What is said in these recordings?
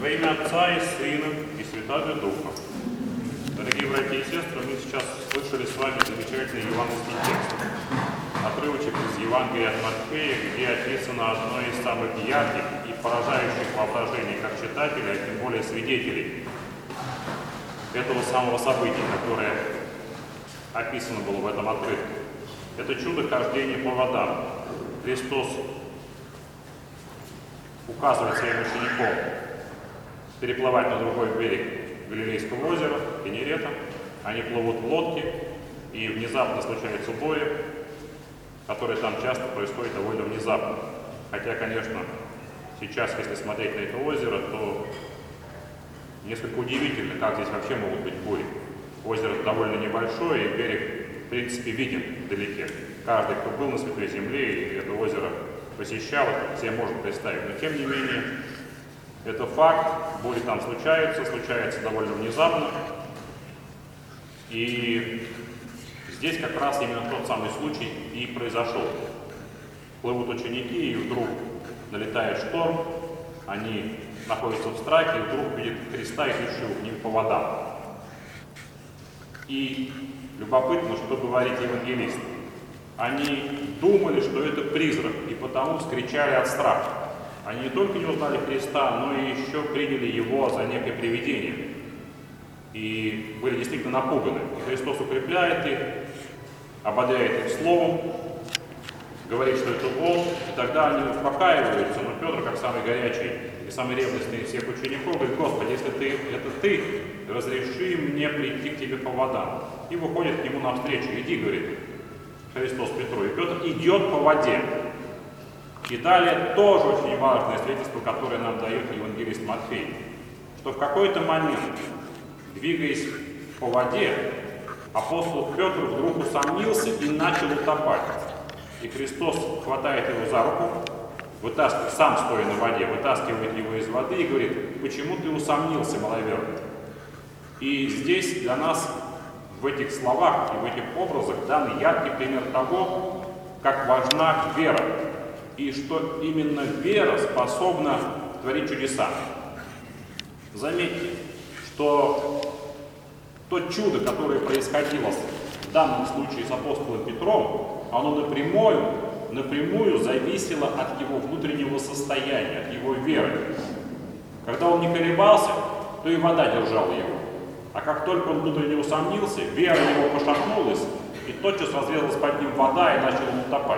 Во имя Отца и Сына и Святаго Духа. Дорогие братья и сестры, мы сейчас слышали с вами замечательный евангельский текст. Отрывочек из Евангелия от Матфея, где описано одно из самых ярких и поражающих воображений как читателя, а тем более свидетелей этого самого события, которое описано было в этом отрывке. Это чудо хождения по водам. Христос указывает своим ученикам переплывать на другой берег Галилейского озера, Генерета. Они плывут в лодке, и внезапно случается буря, которая там часто происходит довольно внезапно. Хотя, конечно, сейчас, если смотреть на это озеро, то несколько удивительно, как здесь вообще могут быть бури. Озеро довольно небольшое, и берег, в принципе, виден вдалеке. Каждый, кто был на Святой Земле и это озеро посещал, себе может представить. Но, тем не менее, это факт, бури там случаются довольно внезапно. И здесь как раз именно тот самый случай и произошел. Плывут ученики, и вдруг налетает шторм, они находятся в страхе, и вдруг видят Христа, идущего к ним по водам. И любопытно, что говорит евангелист. Они думали, что это призрак, и потому вскричали от страха. Они не только не узнали Христа, но и еще приняли Его за некое привидение. И были действительно напуганы. И Христос укрепляет их, ободряет их словом, говорит, что это Он, и тогда они успокаиваются. Но Петр, как самый горячий и самый ревностный из всех учеников, говорит: Господи, если это Ты, разреши мне прийти к Тебе по водам. И выходит к Нему навстречу. Иди, говорит Христос Петру. И Петр идет по воде. И далее тоже очень важное свидетельство, которое нам дает евангелист Матфей, что в какой-то момент, двигаясь по воде, апостол Петр вдруг усомнился и начал утопать. И Христос хватает его за руку, вытаскивает, сам стоя на воде, вытаскивает его из воды и говорит: почему ты усомнился, маловерный? И здесь для нас в этих словах и в этих образах дан яркий пример того, как важна вера, и что именно вера способна творить чудеса. Заметьте, что то чудо, которое происходило в данном случае с апостолом Петром, оно напрямую зависело от его внутреннего состояния, от его веры. Когда он не колебался, то и вода держала его. А как только он внутренне усомнился, вера его пошатнулась, и тотчас разрезалась под ним вода, и начал он утопать.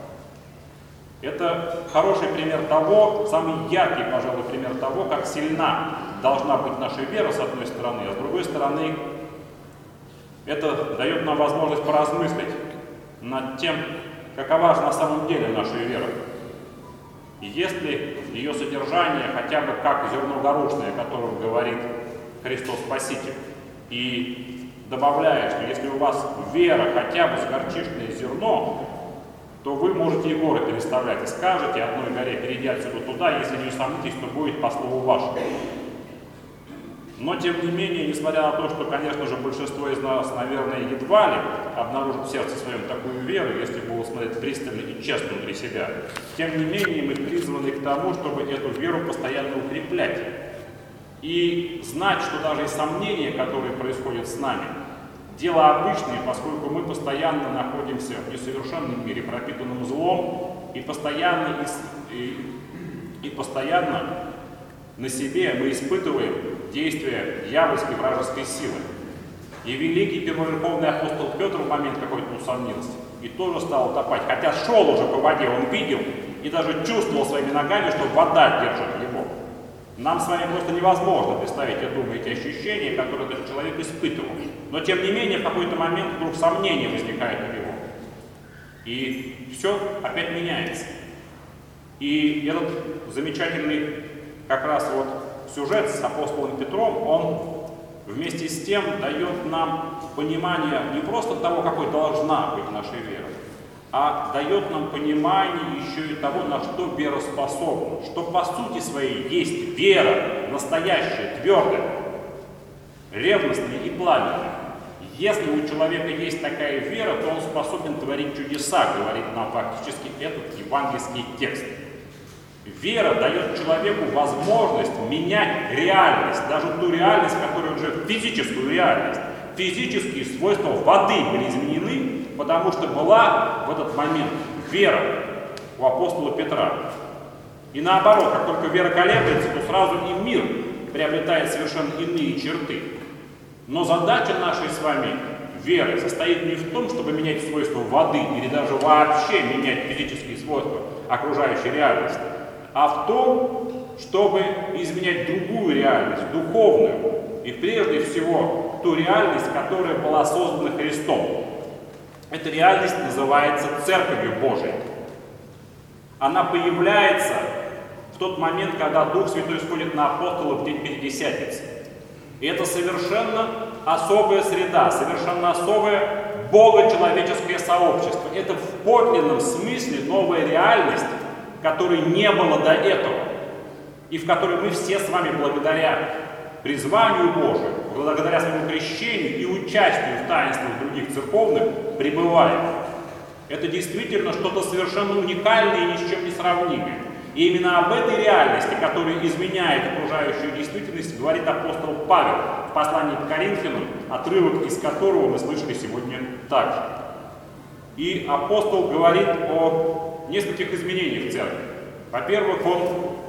Это хороший пример того, самый яркий, пожалуй, пример того, как сильна должна быть наша вера, с одной стороны, а с другой стороны, это дает нам возможность поразмыслить над тем, какова же на самом деле наша вера. И если ее содержание хотя бы как зерно горошное, о котором говорит Христос Спаситель, и добавляет, что если у вас вера хотя бы с горчичное зерно, то вы можете и горы переставлять, и скажете одной горе: перейди отсюда туда, если не усомнитесь, то будет по слову вашему. Но, тем не менее, несмотря на то, что, конечно же, большинство из нас, наверное, едва ли обнаружит в сердце своем такую веру, если будут смотреть пристально и честно внутри себя, тем не менее, мы призваны к тому, чтобы эту веру постоянно укреплять. И знать, что даже и сомнения, которые происходят с нами, дело обычное, поскольку мы постоянно находимся в несовершенном мире, пропитанном злом, и постоянно на себе мы испытываем действия дьявольской вражеской силы. И великий первоверховный апостол Петр в момент какой-то усомнился и тоже стал утопать, хотя шел уже по воде, он видел и даже чувствовал своими ногами, что вода держит его. Нам с вами просто невозможно представить, я думаю, эти ощущения, которые этот человек испытывал. Но, тем не менее, в какой-то момент вдруг сомнение возникает у него. И все опять меняется. И этот замечательный как раз вот сюжет с апостолом Петром, он вместе с тем дает нам понимание не просто того, какой должна быть наша вера, а дает нам понимание еще и того, на что вера способна, что по сути своей есть вера настоящая, твердая, ревностная и пламенная. Если у человека есть такая вера, то он способен творить чудеса, говорит нам фактически этот евангельский текст. Вера дает человеку возможность менять реальность, даже ту реальность, которая уже физическую реальность. Физические свойства воды были изменены, потому что была в этот момент вера у апостола Петра. И наоборот, как только вера колеблется, то сразу и мир приобретает совершенно иные черты. Но задача нашей с вами веры состоит не в том, чтобы менять свойства воды или даже вообще менять физические свойства окружающей реальности, а в том, чтобы изменять другую реальность, духовную, и прежде всего ту реальность, которая была создана Христом. Эта реальность называется Церковью Божией. Она появляется в тот момент, когда Дух Святой сходит на апостолов в день Пятидесятницы. И это совершенно особая среда, совершенно особое богочеловеческое сообщество. Это в подлинном смысле новая реальность, которой не было до этого, и в которой мы все с вами благодаря призванию Божию, благодаря своему крещению и участию в таинствах других церковных пребываем. Это действительно что-то совершенно уникальное и ни с чем не сравнимое. И именно об этой реальности, которая изменяет окружающую действительность, говорит апостол Павел в послании к Коринфянам, отрывок из которого мы слышали сегодня также. И апостол говорит о нескольких изменениях в церкви. Во-первых, он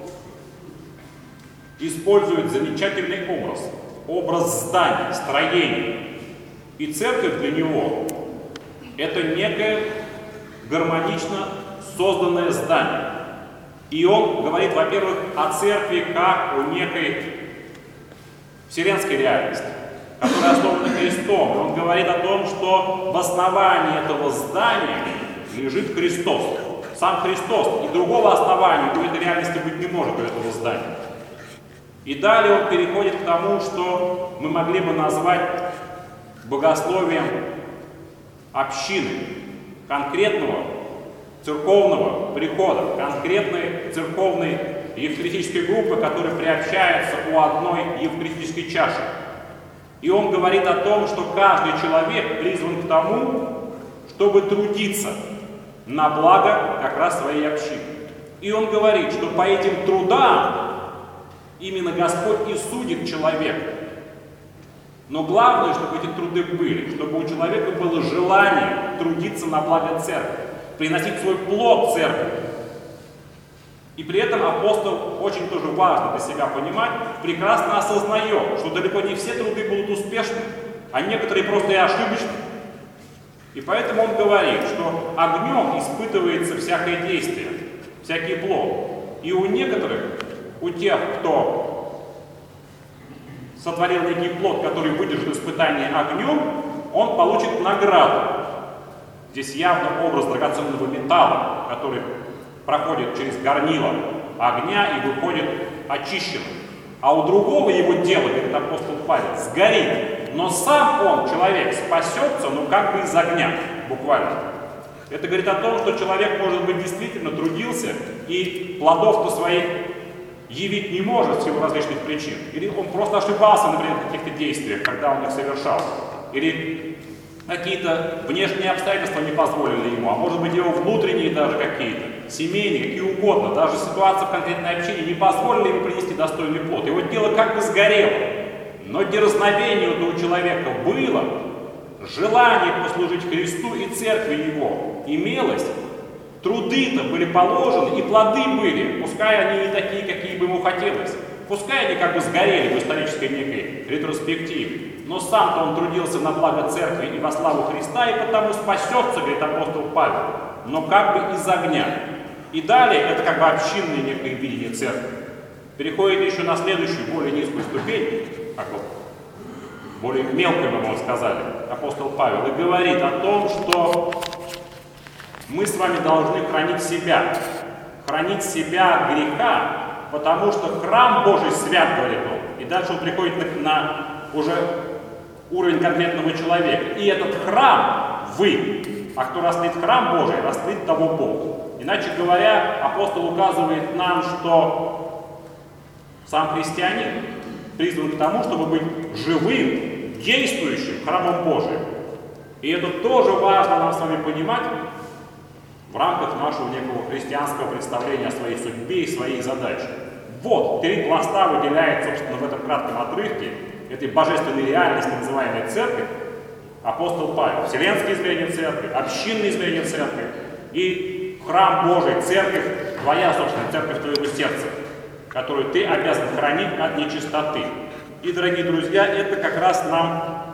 использует замечательный образ здания, строения. И церковь для него — это некое гармонично созданное здание. И он говорит, во-первых, о церкви как о некой вселенской реальности, которая основана Христом. И он говорит о том, что в основании этого здания лежит Христос. Сам Христос. И другого основания у этой реальности быть не может, у этого здания. И далее он переходит к тому, что мы могли бы назвать богословием общины, конкретного церковного прихода, конкретной церковной евхаристической группы, которая приобщается у одной евхаристической чаши. И он говорит о том, что каждый человек призван к тому, чтобы трудиться на благо как раз своей общины. И он говорит, что по этим трудам именно Господь и судит человека. Но главное, чтобы эти труды были, чтобы у человека было желание трудиться на благо церкви, приносить свой плод церкви. И при этом апостол, очень тоже важно для себя понимать, прекрасно осознает, что далеко не все труды будут успешны, а некоторые просто и ошибочны. И поэтому он говорит, что огнем испытывается всякое действие, всякий плод. И у некоторых, у тех, кто сотворил некий плод, который выдержит испытание огнем, он получит награду. Здесь явно образ драгоценного металла, который проходит через горнило огня и выходит очищенным. А у другого его дело, говорит апостол Павел, сгорит. Но сам он, человек, спасется, ну как бы из огня, буквально. Это говорит о том, что человек, может быть, действительно трудился и плодов-то своих явить не может в силу различных причин. Или он просто ошибался, например, в каких-то действиях, когда он их совершал. Или какие-то внешние обстоятельства не позволили ему, а может быть его внутренние даже какие-то, семейные, какие угодно, даже ситуация в конкретной общине не позволили ему принести достойный плод. Его дело как бы сгорело, но дерзновение у человека было, желание послужить Христу и церкви его имелось, труды-то были положены и плоды были, пускай они не такие, какие бы ему хотелось, пускай они как бы сгорели в исторической некой ретроспективе. Но сам-то он трудился на благо церкви и во славу Христа, и потому спасется, говорит апостол Павел, но как бы из огня. И далее, это как бы общинное некое видение церкви. Переходит еще на следующую, более низкую ступень, как бы, более мелкую, мы бы сказали, апостол Павел, и говорит о том, что мы с вами должны хранить себя от греха, потому что храм Божий свят, говорит он. И дальше он приходит на уже уровень конкретного человека. И этот храм вы, а кто растлит храм Божий, растлит того Бог. Иначе говоря, апостол указывает нам, что сам христианин призван к тому, чтобы быть живым, действующим храмом Божиим. И это тоже важно нам с вами понимать в рамках нашего некого христианского представления о своей судьбе и своей задаче. Вот, 3 пласта выделяет, собственно, в этом кратком отрывке этой божественной реальности, называемой церковь, апостол Павел. Вселенское измерение церкви, общинное измерение церкви и храм Божий, церковь, твоя, собственно, церковь твоего сердца, которую ты обязан хранить от нечистоты. И, дорогие друзья, это как раз нам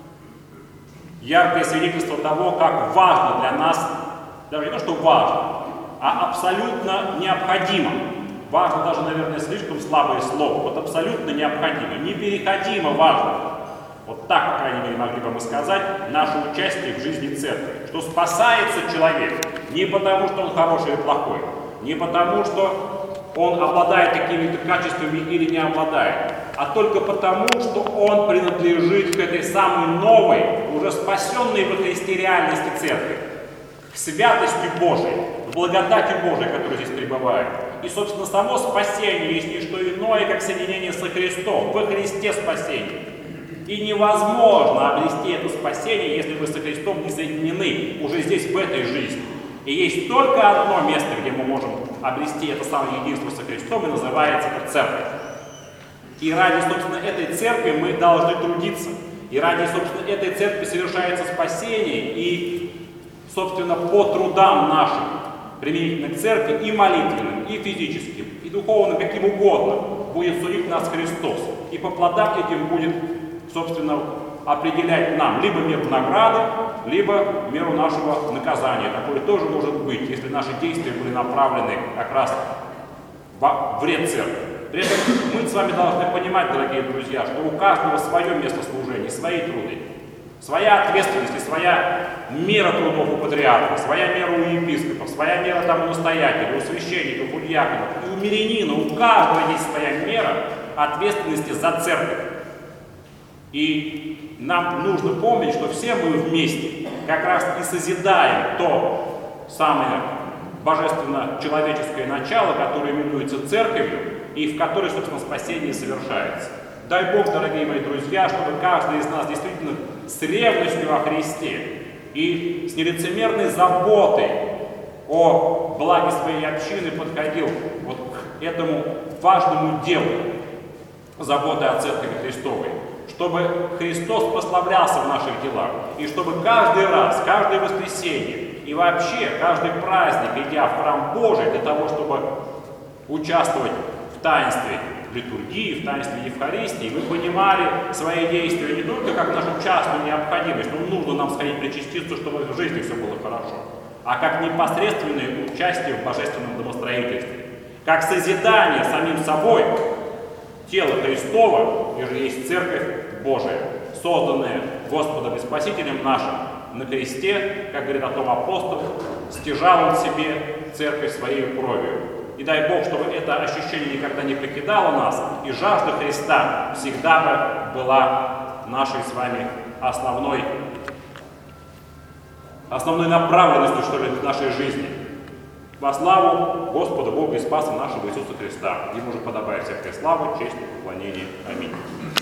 яркое свидетельство того, как важно для нас, даже не то, что важно, а абсолютно необходимо. Важно даже, наверное, слишком слабое слово. Вот абсолютно необходимо, непереходимо важно. Вот так, по крайней мере, могли бы мы сказать, наше участие в жизни церкви. Что спасается человек не потому, что он хороший или плохой, не потому, что он обладает какими-то качествами или не обладает, а только потому, что он принадлежит к этой самой новой, уже спасенной во Христе реальности церкви, к святости Божией, к благодати Божией, которая здесь пребывает. И, собственно, само спасение есть не что иное, как соединение со Христом, во Христе спасение. И невозможно обрести это спасение, если вы со Христом не соединены уже здесь, в этой жизни. И есть только одно место, где мы можем обрести это самое единство со Христом, и называется это церковь. И ради, собственно, этой церкви мы должны трудиться. И ради, собственно, этой церкви совершается спасение. И, собственно, по трудам нашим, применительно к церкви, и молитвенным, и физическим, и духовным, каким угодно, будет судить нас Христос. И по плодам этим будет, собственно, определять нам либо меру награды, либо меру нашего наказания. Такое тоже может быть, если наши действия были направлены как раз во вред церкви. При этом мы с вами должны понимать, дорогие друзья, что у каждого свое место служения, свои труды, своя ответственность и своя мера трудов у патриарха, своя мера у епископов, своя мера там у настоятелей, у священников, у диаконов, и у мирянина, у каждого есть своя мера ответственности за церковь. И нам нужно помнить, что все мы вместе как раз и созидаем то самое божественно-человеческое начало, которое именуется церковью, и в которой, собственно, спасение совершается. Дай Бог, дорогие мои друзья, чтобы каждый из нас действительно с ревностью о Христе и с нелицемерной заботой о благе своей общины подходил вот к этому важному делу заботы о Церкви Христовой, чтобы Христос прославлялся в наших делах, и чтобы каждый раз, каждое воскресенье и вообще каждый праздник, идя в храм Божий для того, чтобы участвовать в таинстве литургии, в таинстве Евхаристии, мы понимали свои действия не только как нашу частную необходимость, но нужно нам сходить причаститься, чтобы в жизни все было хорошо, а как непосредственное участие в божественном домостроительстве, как созидание самим собой тела Христова, и же есть Церковь Божия, созданная Господом и Спасителем нашим на кресте, как говорит о том апостол, стяжал он себе церковь своей кровью. И дай Бог, чтобы это ощущение никогда не покидало нас, и жажда Христа всегда бы была нашей с вами основной направленностью, что ли, в нашей жизни. Во славу Господа Бога и Спаса нашего Иисуса Христа. Ему же подобает всякая слава, честь и поклонение. Аминь.